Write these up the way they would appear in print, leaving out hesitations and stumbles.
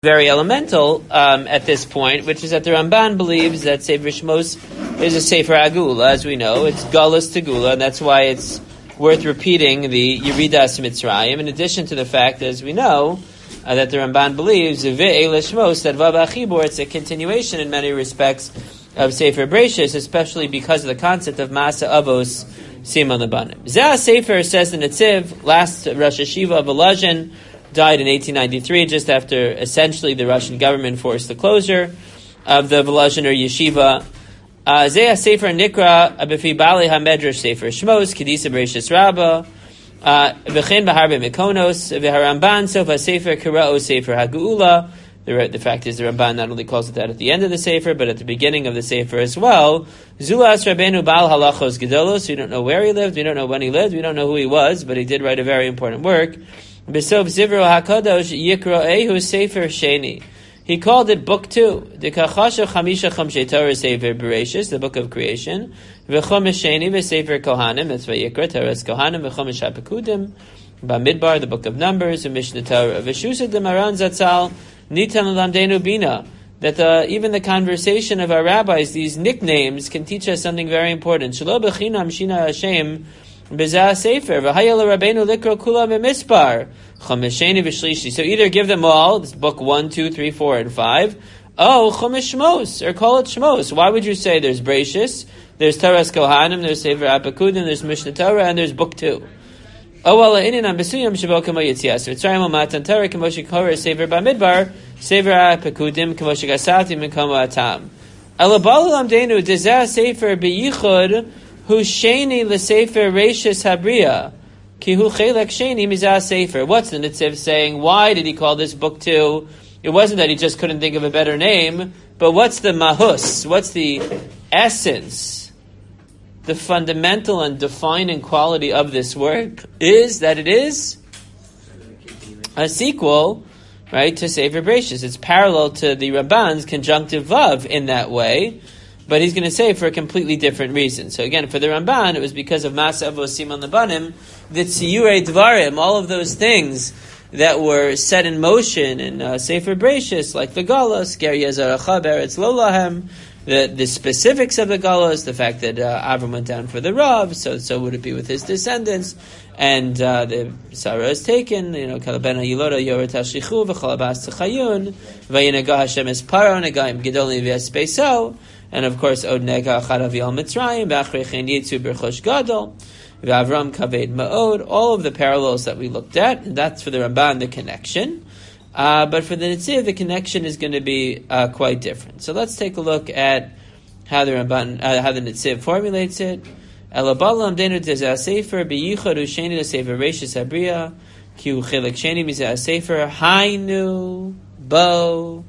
very elemental at this point, which is that the Ramban believes that Sefer Shmos is a Sefer Agula, as we know. It's Galus to Gula, and that's why it's worth repeating the Yeridas Mitzrayim, in addition to the fact, as we know, that the Ramban believes Ve'ele Shmos, that Vav HaChibur, it's a continuation in many respects of Sefer Bereishis, especially because of the concept of Masa Avos Siman Lebanim. Zeh Sefer, says the Netziv, last Rosh Hashiva of Volozhin, died in 1893, just after essentially the Russian government forced the closure of the Volozhiner yeshiva. Zeh Sefer Nikra B'fi Bali HaMedrash Sefer Shmos Kedisa Bereishis Rabbah V'chein B'harbe Mikonos V'haramban Sofa Sefer Kira'o Sefer HaGeula. The fact is, the Ramban not only calls it that at the end of the Sefer, but at the beginning of the Sefer as well. Zulas Rabbeinu Baal Halachos Gedolos. We don't know where he lived, we don't know when he lived, we don't know who he was, but he did write a very important work. Besov Zivro HaKadosh Yikro'ehu Sefer Sheni. He called it Book 2. The Kachasha Chamisha Chamshei Torah Sefer Bereishis, the Book of Creation. V'chomesh Sheni V'Sefer Kohanim, that's Vayikra, Torah's Kohanim, V'chomesh HaPekudim, Bamidbar, the Book of Numbers, V'Mishnah Torah. V'Shusa D'Maran Zatzal Nitan Lamdenu Bina. That even the conversation of our rabbis, these nicknames, can teach us something very important. Shelo B'chinam Shina Hashem B'zah Sefer V'hayel Rabbeinu Likro Kula B'Mispar Chomesheni V'Shlishi. So either give them all, this book 1, 2, 3, 4, and 5. Oh, Chomesh Shmos, or call it Shmos. Why would you say there's Bereishis, there's Torah's Kohanim, there's Sefer HaPekudim, there's Mishnah Torah, and there's Book 2? Oh, well, inin am besuyam shabo kamo yitzias. Mitzrayim matan Torah kamo shekor Sefer Bamidbar Sefer HaPekudim kamo shegasati min kamo atam. Elabalu lamdenu dezah Sefer beyichud hu sheni leSefer Reishis Habriya ki hu chelek sheni mizah Sefer. What's the Netziv saying? Why did he call this book 2? It wasn't that he just couldn't think of a better name, but what's the mahus? What's the essence? The fundamental and defining quality of this work is that it is a sequel, right, to Sefer Bereishis. It's parallel to the Ramban's conjunctive vav in that way, but he's going to say for a completely different reason. So again, for the Ramban, it was because of Masa Avos Siman Lebanim, the Tziyurei Dvarim, all of those things that were set in motion in Sefer Bereishis, like the Galus, Ger Yezaracha Beretz Lo Lahem, the specifics of the Galus, the fact that Avram went down for the Rav, so would it be with his descendants, and the Sarah is taken, Kalabena Yiloda Yoret HaShichu v'Chalabas Tzachayun v'Yinagah Hashem es Paro Negaim Gedolim v'Espeiso, and of course Od Nega Achad Avial Mitzrayim v'Achrei Chen Yitzu B'Chosh Gadol v'Avram Kaved Ma'od, all of the parallels that we looked at, and that's for the Ramban, the connection. But for the Netziv, the connection is going to be quite different. So let's take a look at how the Ramban, how the Netziv formulates it. Elabalam denu tezah sefer beyichad usheni leSefer Reishis Habriya ki hu chelek sheni mizeh sefer hainu bo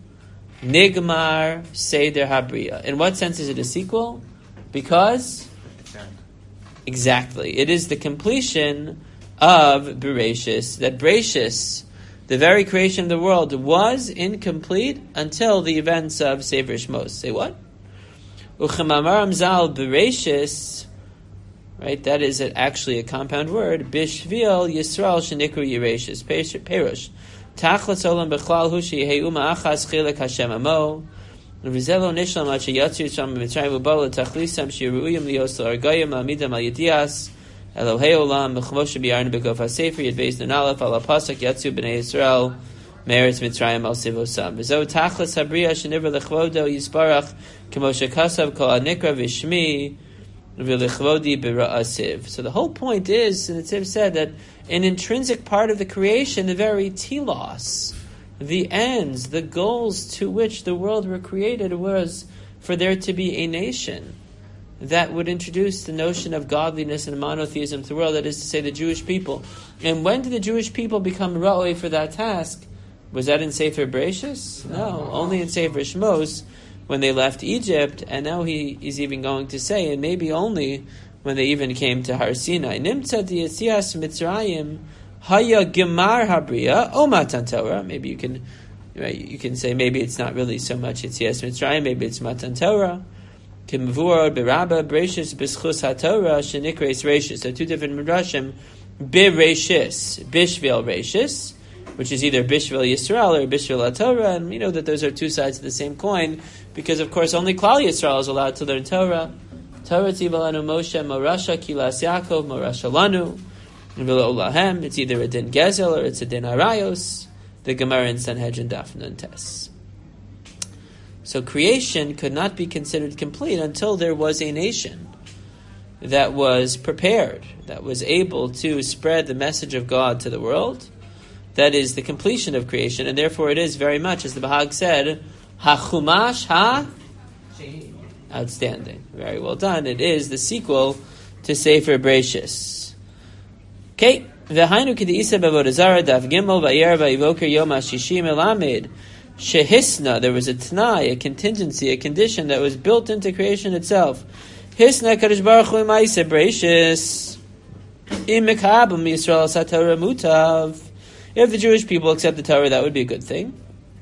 nigmar seder Habriya. In what sense is it a sequel? Because exactly, it is the completion of Bereishis. That Bereishis, the very creation of the world, was incomplete until the events of Sefer Shmos. Say what? Uchemamaram zal Bereishis, right? That is actually a compound word. Bishvil Yisrael shenikru Yereishis. Perush. Tachlas olam bechlal hushi heuma achas chilek Hashem amo. V'zelo nishlam ad sheyatzu yisram b'mitzrayim u'bala tachlisam shiruyim lios l'argayim amidam al yedias. Elohei Olam Mechmoshe B'Yarn B'Gof HaSefer Yad Beis Nun Aleph Al HaPasuk Yatzu B'nei Yisrael Meretz Mitzrayim Al Sivosam V'zo Tachlis Habriya Sheniver Lechvodo Yisparach K'moshe Kasav Kol HaNikra V'Shmi V'Lechvodi B'Ra'asiv. So the whole point is, and the Netziv said, that an intrinsic part of the creation, the very telos, the ends, the goals to which the world were created, was for there to be a nation that would introduce the notion of godliness and monotheism to the world, that is to say, the Jewish people. And when did the Jewish people become ra'oi for that task? Was that in Sefer Bereishis? No, only in Sefer Shmos, when they left Egypt, and now he is even going to say, and maybe only when they even came to Har Sinai. Nimtza d'Yetzias Mitzrayim haya gemar habriya o matan Torah. Maybe you can say maybe it's not really so much Yetzias Mitzrayim, maybe it's matan Torah. Kimvur berabba Bereishis b'schus haTorah shenikreis Reishis. So two different midrashim. Bereishis, bishvil Reishis, which is either Bishvil Yisrael or Bishvil Torah, and we know that those are two sides of the same coin, because of course only Klal Yisrael is allowed to learn Torah. Torah Tzivalanu Moshe Morasha Kilas Yaakov Morasha Lanu V'lo Lahem. It's either a din Gezel or it's a din Arayos. The Gemara in Sanhedrin Daf Nun Tes. So creation could not be considered complete until there was a nation that was prepared, that was able to spread the message of God to the world. That is the completion of creation, and therefore it is very much, as the Bahag said, HaChumash Ha? Outstanding. Very well done. It is the sequel to Sefer Bereshis. Okay. V'hainu k'di'isa b'avodah zara daf gimel v'yer v'yivoker yom ha'shishim elamed shehisna. There was a t'nai, a contingency, a condition that was built into creation itself. Hisna kadosh baruch hu ma'aseh Bereshis im mekabel Yisrael satorah mutav. If the Jewish people accept the Torah, that would be a good thing.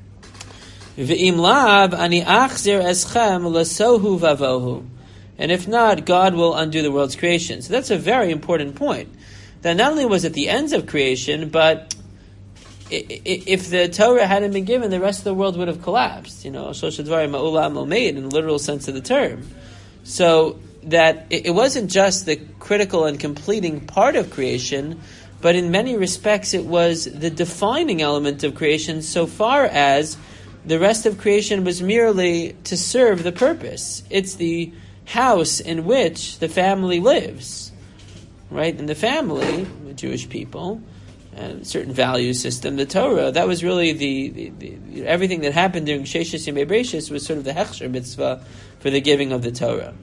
V'im lav ani achzir eschem lasohu vavohu. And if not, God will undo the world's creation. So that's a very important point. That not only was it the ends of creation, but if the Torah hadn't been given, the rest of the world would have collapsed. You know, Shosha Dvarim Ma'ulam Omeid, in the literal sense of the term. So that it wasn't just the critical and completing part of creation, but in many respects it was the defining element of creation, so far as the rest of creation was merely to serve the purpose. It's the house in which the family lives, right? In the family, the Jewish people, and a certain value system, the Torah, that was really the everything that happened during Sheshis Yemei Bereshis was sort of the Hechsher mitzvah for the giving of the Torah.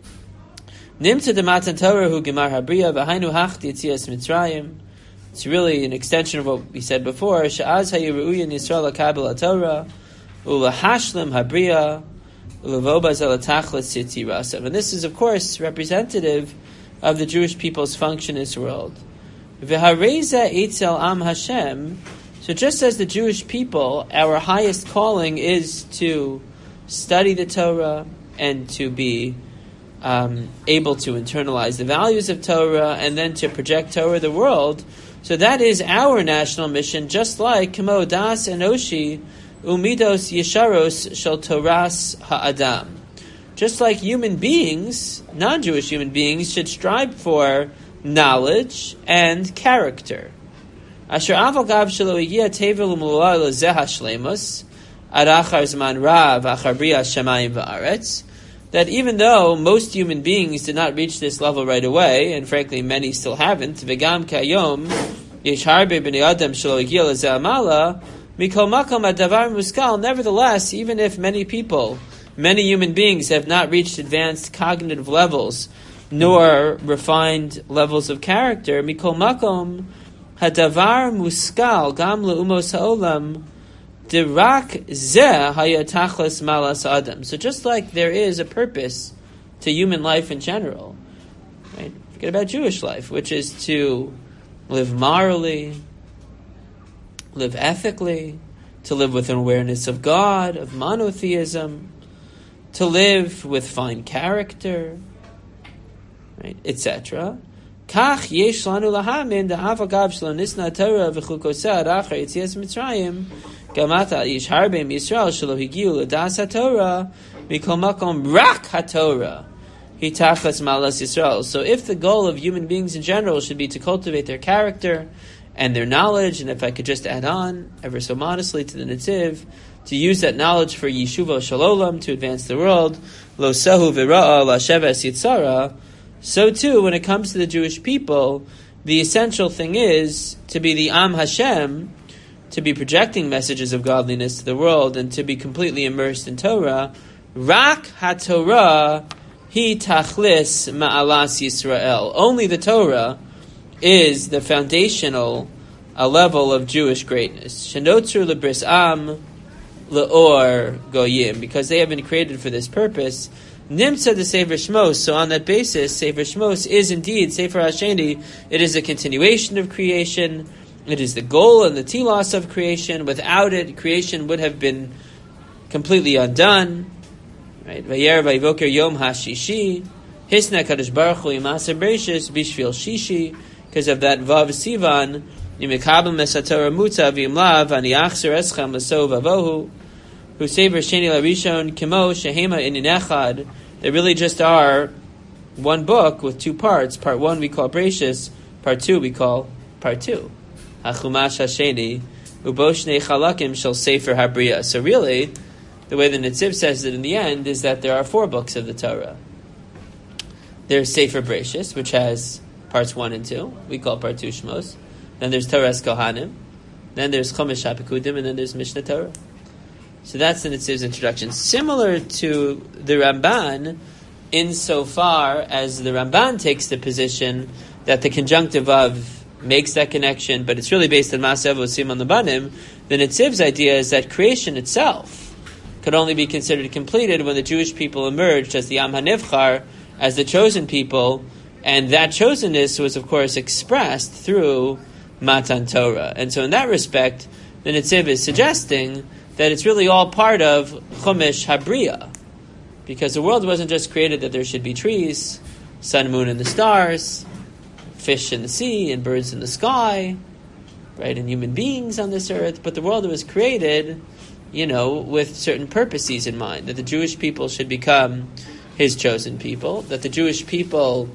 Nimtza de Matan Torah hu Gemar Habriya v'hainu hachti yitzias Mitzrayim. It's really an extension of what we said before. Sha'az hayiru'uyin Yisrael HaKabel HaTorah u'lahashlim habriya u'levobaz alatachlas yitzirasav. And this is, of course, representative of the Jewish people's function in this world. V'hareza eitzel am Hashem. So just as the Jewish people, our highest calling is to study the Torah and to be able to internalize the values of Torah and then to project Torah to the world. So that is our national mission, just like Kamo Das Enoshi Umidos Yesharos Shel Toras Ha'adam. Just like human beings, non-Jewish human beings, should strive for knowledge and character. Asher Aval Gav Shelo Igia Tevel Umulal Zeh Hashlemus Ad Achar Zman Rav Achar Bria Shamayim Va'aretz. That even though most human beings did not reach this level right away, and frankly many still haven't, v'gam kayom yesh harbe b'nei adam shelo hagiya lezeh amala mikol makom adavar muskal. Nevertheless, even if many people, many human beings have not reached advanced cognitive levels, nor refined levels of character, mikol makom hadavar muskal gam le'umos ha'olam. Dirak zeh hayatachlas malas adam. So just like there is a purpose to human life in general, right? Forget about Jewish life, which is to live morally, live ethically, to live with an awareness of God, of monotheism, to live with fine character, right, etc. Kach yesh lanu lahamin da'avagav shlo nisna Torah v'chukoseh ad achar yitzias Mitzrayim. Gamata ish harbim Yisrael shelo higiu l'das haTorah mikol makom rak haTorah hitachas malas Yisrael. So if the goal of human beings in general should be to cultivate their character and their knowledge, and if I could just add on ever so modestly to the Netziv, to use that knowledge for Yeshuva Shalolam, to advance the world, lo sahu v'ra'a la sheves yitzara. So too, when it comes to the Jewish people, the essential thing is to be the Am Hashem, to be projecting messages of godliness to the world, and to be completely immersed in Torah. Rak HaTorah hi tachlis ma'alas Yisrael. Only the Torah is the foundational level of Jewish greatness. Shenotzu lebris am leor goyim, because they have been created for this purpose. Nimtza the Sefer Shmos. So on that basis, Sefer Shmos is indeed Sefer Hasheni. It is a continuation of creation. It is the goal and the telos of creation. Without it, creation would have been completely undone. Right? Vayer vayivoker yom hashishi hisna kadosh baruch hu yimaaser bereshis bishvil shishi. Because of that Vav Sivan, Yimikabel mesatora muta v'imlav ani achzer eschem l'sov avohu who savor sheni larishon kimo shehema in echad. They really just are one book with two parts. Part one we call Bereshis, part two we call part two. Hachumash hasheni ubo shnei chalakim shel sefer habriya. So really, the way the Netziv says it in the end is that there are four books of the Torah. There's Sefer Bereshis, which has parts 1 and 2. We call part 2 Shmos. Then there's Torah Kohanim. Then there's Chumash HaPekudim, and then there's Mishnah Torah. So that's the Netziv's introduction. Similar to the Ramban, insofar as the Ramban takes the position that the conjunctive of makes that connection, but it's really based on Maasev Osim on the Banim, the Netziv's idea is that creation itself could only be considered completed when the Jewish people emerged as the Am HaNivchar, as the chosen people, and that chosenness was, of course, expressed through Matan Torah. And so in that respect, the Netziv is suggesting that it's really all part of Chumash Habriya, because the world wasn't just created that there should be trees, sun, moon, and the stars, fish in the sea, and birds in the sky, right, and human beings on this earth, but the world was created, with certain purposes in mind, that the Jewish people should become his chosen people, that the Jewish people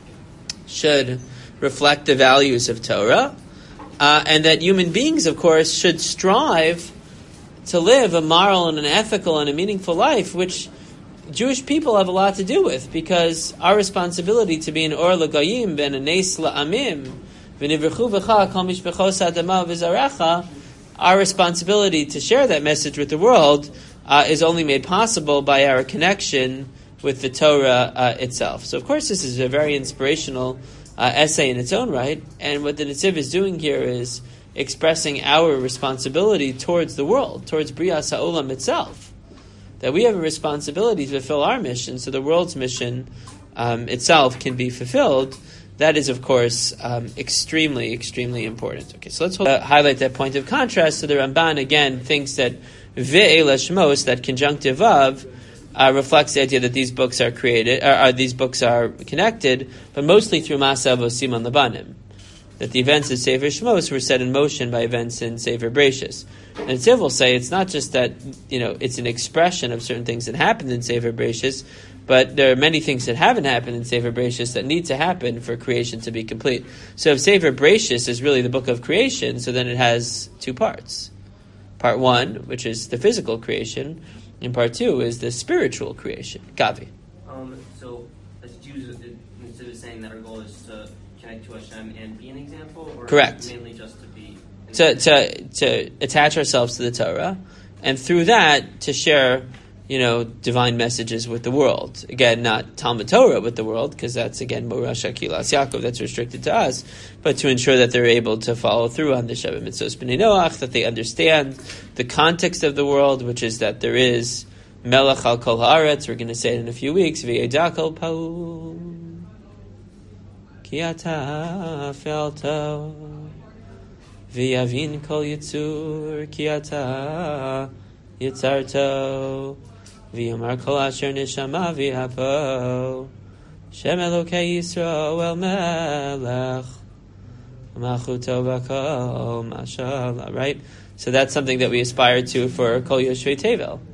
should reflect the values of Torah, and that human beings, of course, should strive to live a moral and an ethical and a meaningful life, which Jewish people have a lot to do with, because our responsibility to be an or l'goyim, ben a nes la'amim, v'nivrchu v'cha kol mishpechos adama v'zarecha, our responsibility to share that message with the world is only made possible by our connection with the Torah itself. So, of course, this is a very inspirational essay in its own right, and what the Netziv is doing here is expressing our responsibility towards the world, towards Brias HaOlam itself, that we have a responsibility to fulfill our mission, so the world's mission itself can be fulfilled. That is, of course, extremely, extremely important. Okay, so let's highlight that point of contrast. So the Ramban, again, thinks that Ve'ela Shmos, that conjunctive of, reflects the idea that these books are created, these books are connected, but mostly through Maasav Osim on Labanim. That the events of Sefer Shmos were set in motion by events in Sefer Bereshis. And Netziv will say it's not just that, it's an expression of certain things that happened in Sefer Bereshis, but there are many things that haven't happened in Sefer Bereshis that need to happen for creation to be complete. So if Sefer Bereshis is really the book of creation, so then it has two parts. Part one, which is the physical creation, and part two is the spiritual creation. Gavi. So as Jews, instead of saying that our goal is to connect to Hashem and be an example, or correct, mainly just to be to attach ourselves to the Torah, and through that to share, divine messages with the world. Again, not Talmud Torah with the world, because that's again Morash Akilas Yaakov, that's restricted to us, but to ensure that they're able to follow through on the Sheva Mitzvos B'nai Noach, that they understand the context of the world, which is that there is Melech al Kol Haaretz. We're going to say it in a few weeks. V'yedak al Paul Ki ata felto V'yavin kol yitzur Ki ata yitzarto V'yomar kol asher neshama v'yapo Shem Elokei Yisrael melech Machuto b'kol mashallah. Right? So that's something that we aspire to for Kol Yoshvei Tevel.